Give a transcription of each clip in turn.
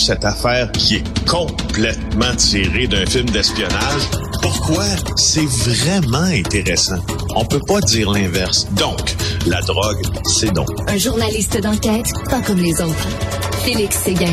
cette affaire qui est complètement tirée d'un film d'espionnage, pourquoi c'est vraiment intéressant? On peut pas dire l'inverse. Donc, la drogue, c'est non. Un journaliste d'enquête, pas comme les autres. Félix Séguin.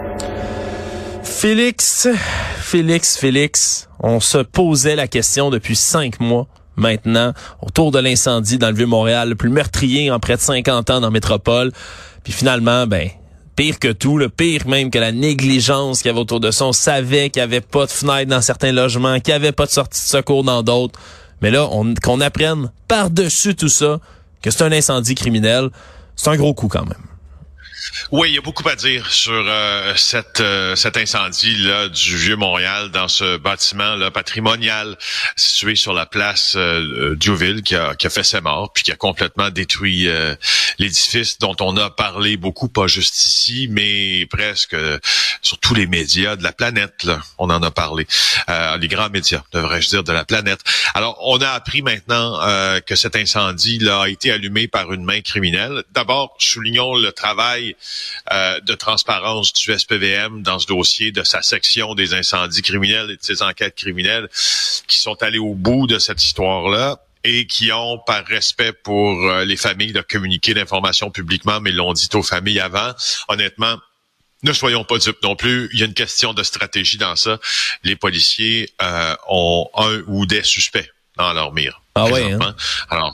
Félix, on se posait la question depuis 5 mois maintenant autour de l'incendie dans le Vieux-Montréal, le plus meurtrier en près de 50 ans dans la métropole. Puis finalement, pire que tout, pire même que la négligence qu'il y avait autour de ça. On savait qu'il n'y avait pas de fenêtre dans certains logements, qu'il n'y avait pas de sortie de secours dans d'autres. Mais là, qu'on apprenne par-dessus tout ça que c'est un incendie criminel, c'est un gros coup quand même. Oui, il y a beaucoup à dire sur cet incendie-là du Vieux-Montréal dans ce bâtiment-là patrimonial situé sur la place Diouville qui a fait ses morts puis qui a complètement détruit l'édifice dont on a parlé beaucoup, pas juste ici, mais presque sur tous les médias de la planète. Là, on en a parlé. Les grands médias, devrais-je dire, de la planète. Alors, on a appris maintenant que cet incendie-là a été allumé par une main criminelle. D'abord, soulignons le travail de transparence du SPVM dans ce dossier, de sa section des incendies criminels et de ses enquêtes criminelles qui sont allés au bout de cette histoire-là et qui ont, par respect pour les familles, de communiquer l'information publiquement, mais l'ont dit aux familles avant. Honnêtement, ne soyons pas dupes non plus. Il y a une question de stratégie dans ça. Les policiers ont un ou des suspects dans leur mire. Ah ouais, hein? Alors,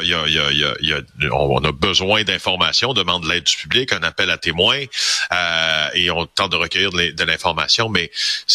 on a besoin d'informations, on demande de l'aide du public, un appel à témoins, et on tente de recueillir de l'information, mais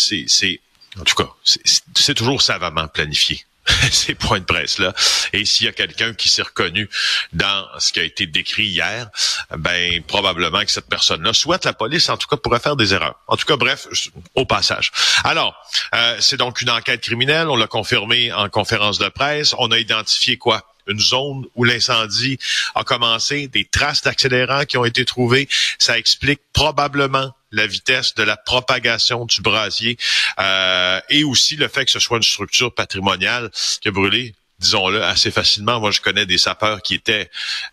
en tout cas, c'est toujours savamment planifié. Ces points de presse-là. Et s'il y a quelqu'un qui s'est reconnu dans ce qui a été décrit hier, probablement que cette personne-là, soit la police, en tout cas, pourrait faire des erreurs. En tout cas, bref, au passage. Alors, c'est donc une enquête criminelle. On l'a confirmé en conférence de presse. On a identifié quoi? Une zone où l'incendie a commencé, des traces d'accélérants qui ont été trouvées. Ça explique probablement la vitesse de la propagation du brasier et aussi le fait que ce soit une structure patrimoniale qui a brûlé, disons-le, assez facilement. Moi, je connais des sapeurs qui étaient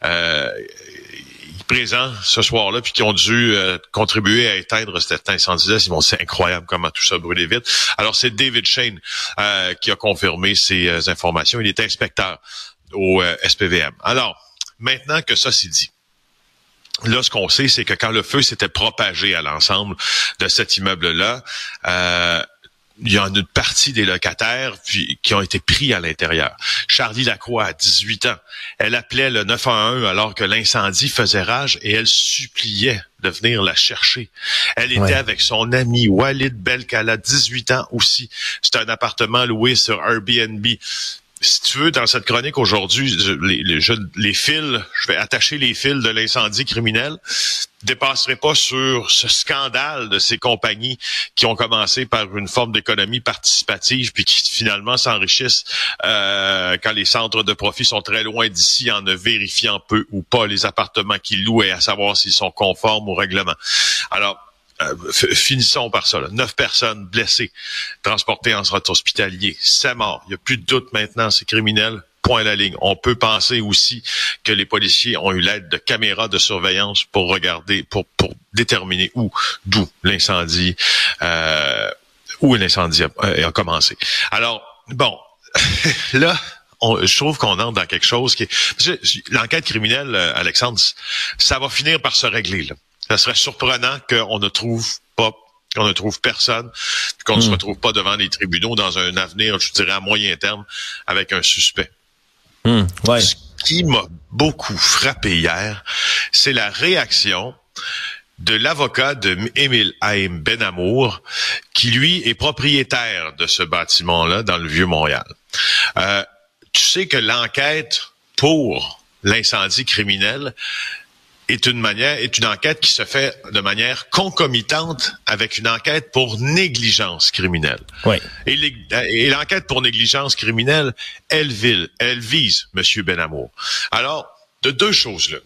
présents ce soir-là puis qui ont dû contribuer à éteindre cet incendie-là. C'est incroyable comment tout ça a brûlé vite. Alors, c'est David Shane qui a confirmé ces informations. Il est inspecteur au SPVM. Alors, maintenant que ça c'est dit, là, ce qu'on sait, c'est que quand le feu s'était propagé à l'ensemble de cet immeuble-là, il y en a une partie des locataires qui ont été pris à l'intérieur. Charlie Lacroix, à 18 ans, elle appelait le 911 alors que l'incendie faisait rage et elle suppliait de venir la chercher. Elle était avec son ami Walid Belkala, 18 ans aussi. C'est un appartement loué sur Airbnb. Si tu veux, dans cette chronique aujourd'hui, les fils, je vais attacher les fils de l'incendie criminel, dépasserai pas sur ce scandale de ces compagnies qui ont commencé par une forme d'économie participative puis qui finalement s'enrichissent quand les centres de profit sont très loin d'ici en ne vérifiant peu ou pas les appartements qu'ils louent et à savoir s'ils sont conformes au règlement. Alors, finissons par ça. 9 personnes blessées, transportées en centre hospitalier, 7 morts. Il n'y a plus de doute maintenant, c'est criminel. Point à la ligne. On peut penser aussi que les policiers ont eu l'aide de caméras de surveillance pour regarder, pour déterminer d'où l'incendie a commencé. Alors, bon, là, je trouve qu'on entre dans quelque chose qui est... L'enquête criminelle, Alexandre, ça va finir par se régler, là. Ça serait surprenant qu'on ne trouve personne, qu'on ne se retrouve pas devant les tribunaux dans un avenir, je dirais, à moyen terme, avec un suspect. Ouais. Ce qui m'a beaucoup frappé hier, c'est la réaction de l'avocat de Émile Haïm Benamour, qui, lui, est propriétaire de ce bâtiment-là dans le Vieux-Montréal. Tu sais que l'enquête pour l'incendie criminel est une enquête qui se fait de manière concomitante avec une enquête pour négligence criminelle. Oui. Et l'enquête pour négligence criminelle, elle vise M. Benamour. Alors, de deux choses là.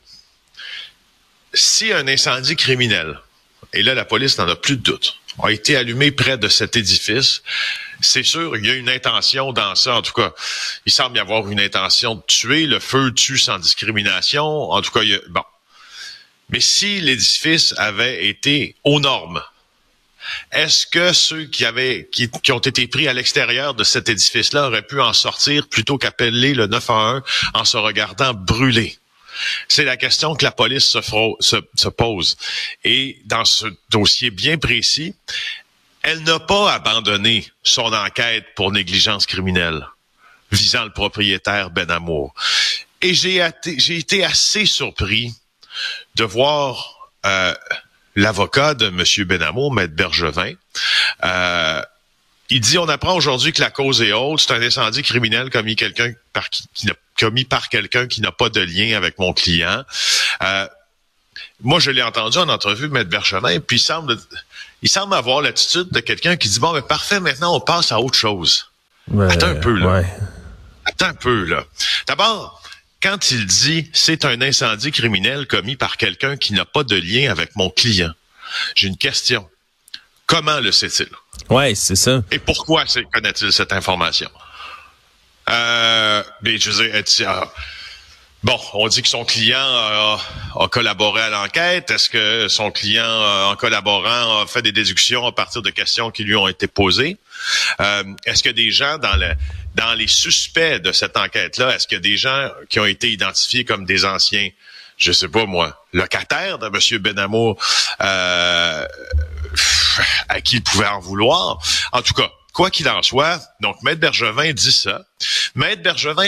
Si un incendie criminel, et là la police n'en a plus de doute, a été allumé près de cet édifice, c'est sûr, il y a une intention dans ça. En tout cas, il semble y avoir une intention de tuer. Le feu tue sans discrimination. En tout cas, bon. Mais si l'édifice avait été aux normes, Est-ce que ceux qui ont été pris à l'extérieur de cet édifice-là auraient pu en sortir plutôt qu'appeler le 911 en se regardant brûler? C'est la question que la police se pose. Et dans ce dossier bien précis, elle n'a pas abandonné son enquête pour négligence criminelle visant le propriétaire Benamour. Et j'ai été assez surpris de voir l'avocat de M. Benamour, Maître Bergevin. Il dit, on apprend aujourd'hui que la cause est haute, c'est un incendie criminel commis par quelqu'un qui n'a pas de lien avec mon client. Moi, je l'ai entendu en entrevue, Maître Bergevin, puis il semble avoir l'attitude de quelqu'un qui dit, bon, ben parfait, maintenant on passe à autre chose. Attends un peu, là. Ouais. Attends un peu, là. D'abord, quand il dit c'est un incendie criminel commis par quelqu'un qui n'a pas de lien avec mon client, j'ai une question. Comment le sait-il? Ouais, c'est ça. Et pourquoi connaît-il cette information? Mais je veux dire, bon, on dit que son client a collaboré à l'enquête. Est-ce que son client, en collaborant, a fait des déductions à partir de questions qui lui ont été posées? Est-ce que des gens dans les suspects de cette enquête-là, est-ce qu'il y a des gens qui ont été identifiés comme des anciens, je sais pas moi, locataires de M. Benamour, à qui il pouvait en vouloir? En tout cas, quoi qu'il en soit, donc Maître Bergevin dit ça. Maître Bergevin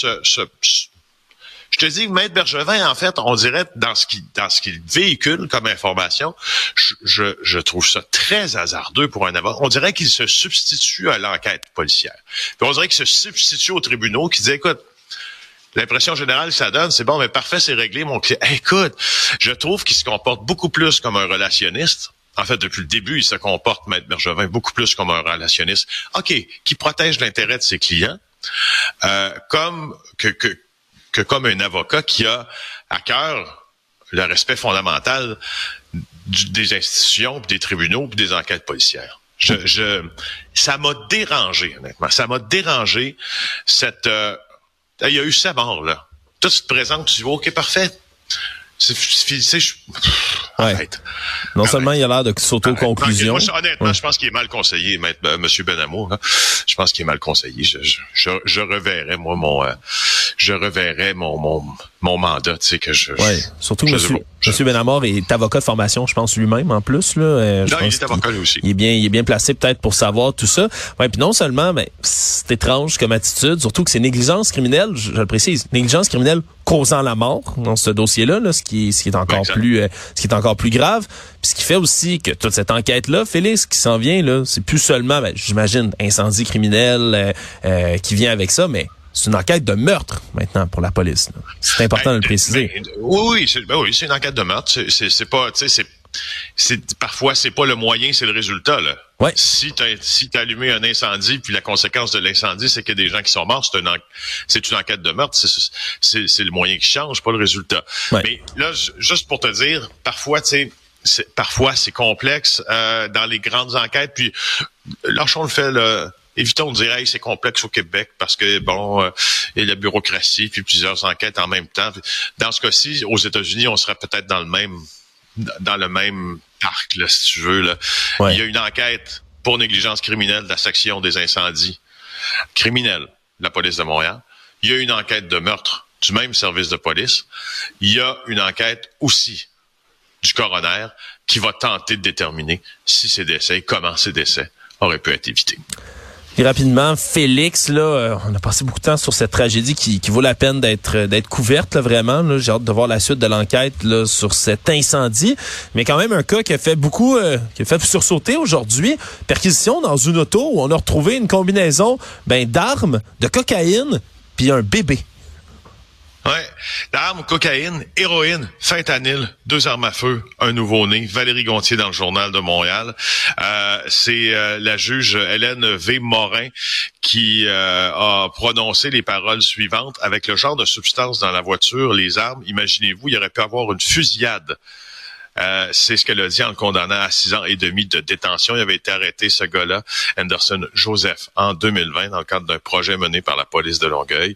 je te dis, Maître Bergevin, en fait, on dirait dans ce qu'il véhicule comme information, je trouve ça très hasardeux pour un avocat. On dirait qu'il se substitue à l'enquête policière. Puis on dirait qu'il se substitue aux tribunaux qui dit, écoute, l'impression générale que ça donne, c'est bon, mais parfait, c'est réglé, mon client. Écoute, je trouve qu'il se comporte beaucoup plus comme un relationniste. En fait, depuis le début, il se comporte, Maître Bergevin, beaucoup plus comme un relationniste. OK, qui protège l'intérêt de ses clients, comme un avocat qui a à cœur le respect fondamental des institutions, des tribunaux, puis des enquêtes policières. Ça m'a dérangé, honnêtement. Ça m'a dérangé il y a eu sa mort, là. Toi, tu te présentes, tu dis, OK, parfait. Arrête. Non seulement il a l'air de s'auto-conclusion. Moi, honnêtement, je pense qu'il est mal conseillé, M. Benamour. Hein. Je pense qu'il est mal conseillé. Je reverrai, moi, mon mandat, tu sais, que surtout que M. Benamour est avocat de formation, je pense, lui-même, en plus, là. Non, il est avocat, lui aussi. Il est bien placé, peut-être, pour savoir tout ça. Ouais, puis non seulement, c'est étrange comme attitude, surtout que c'est négligence criminelle, je le précise, négligence criminelle causant la mort dans ce dossier-là, là, ce qui est encore plus grave. Puis ce qui fait aussi que toute cette enquête-là, Félix, qui s'en vient, là, c'est plus seulement, j'imagine, incendie criminel qui vient avec ça, mais c'est une enquête de meurtre maintenant pour la police. Là. C'est important de le préciser. Oui, c'est une enquête de meurtre. C'est pas, tu sais, parfois c'est pas le moyen, c'est le résultat, là. Ouais. Si t'as allumé un incendie, puis la conséquence de l'incendie, c'est qu'il y a des gens qui sont morts, c'est une enquête de meurtre, c'est le moyen qui change, pas le résultat. Ouais. Mais là, juste pour te dire, parfois, tu sais, parfois c'est complexe dans les grandes enquêtes, puis lâchons le fait, là. Évitons de dire, hey, c'est complexe au Québec parce que, il y a la bureaucratie puis plusieurs enquêtes en même temps. Dans ce cas-ci, aux États-Unis, on serait peut-être dans le même arc, là, si tu veux, là. Ouais. Il y a une enquête pour négligence criminelle de la section des incendies criminels de la police de Montréal. Il y a une enquête de meurtre du même service de police. Il y a une enquête aussi du coroner qui va tenter de déterminer si ces décès et comment ces décès auraient pu être évités. Et rapidement, Félix, là, on a passé beaucoup de temps sur cette tragédie qui vaut la peine d'être couverte, là, vraiment. Là, j'ai hâte de voir la suite de l'enquête là sur cet incendie. Mais quand même un cas qui a fait qui a fait sursauter aujourd'hui. Perquisition dans une auto où on a retrouvé une combinaison d'armes, de cocaïne, puis un bébé. Ouais. D'armes, cocaïne, héroïne, fentanyl, 2 armes à feu, un nouveau-né. Valérie Gontier dans le Journal de Montréal. C'est la juge Hélène V. Morin qui a prononcé les paroles suivantes. Avec le genre de substance dans la voiture, les armes, imaginez-vous, il y aurait pu avoir une fusillade. C'est ce qu'elle a dit en le condamnant à 6 ans et demi de détention. Il avait été arrêté, ce gars-là, Anderson Joseph, en 2020, dans le cadre d'un projet mené par la police de Longueuil.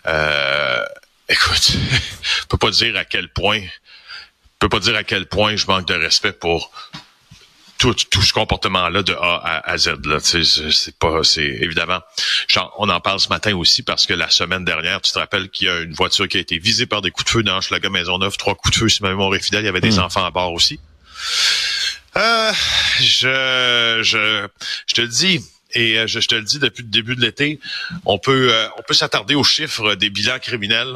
Écoute, je peux pas dire à quel point je manque de respect pour tout ce comportement-là de A à Z. Là, c'est évidemment. On en parle ce matin aussi parce que la semaine dernière, tu te rappelles qu'il y a une voiture qui a été visée par des coups de feu dans Hochelaga Maisonneuve, 3 coups de feu, si ma mémoire est fidèle, il y avait des enfants à bord aussi. Je te le dis. Et je te le dis depuis le début de l'été, on peut s'attarder aux chiffres des bilans criminels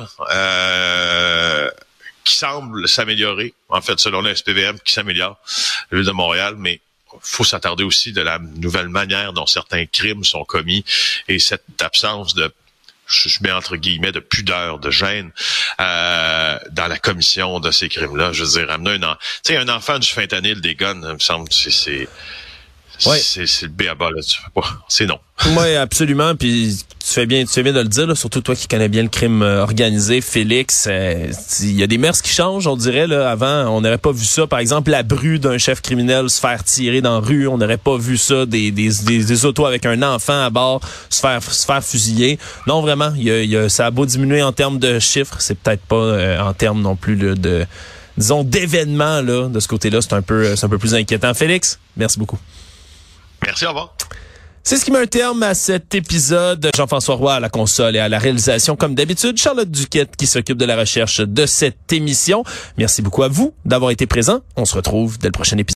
qui semblent s'améliorer, en fait, selon le SPVM, qui s'améliore, la Ville de Montréal, mais faut s'attarder aussi de la nouvelle manière dont certains crimes sont commis et cette absence de, je mets entre guillemets, de pudeur, de gêne dans la commission de ces crimes-là. Je veux dire, amener un enfant du fentanyl, des guns, il me semble, c'est le B.A.-bas, là, tu peux pas. C'est non. Oui, absolument. Puis tu fais bien de le dire, là, surtout toi qui connais bien le crime organisé, Félix. Il y a des mœurs qui changent, on dirait. Là, avant, on n'aurait pas vu ça. Par exemple, la bru d'un chef criminel se faire tirer dans la rue. On n'aurait pas vu ça. Des autos avec un enfant à bord se faire fusiller. Non, vraiment, ça a beau diminuer en termes de chiffres, c'est peut-être pas en termes non plus de disons d'événements là. De ce côté-là, c'est un peu plus inquiétant. Félix, merci beaucoup. Merci, au revoir. C'est ce qui met un terme à cet épisode. Jean-François Roy à la console et à la réalisation. Comme d'habitude, Charlotte Duquette qui s'occupe de la recherche de cette émission. Merci beaucoup à vous d'avoir été présents. On se retrouve dès le prochain épisode.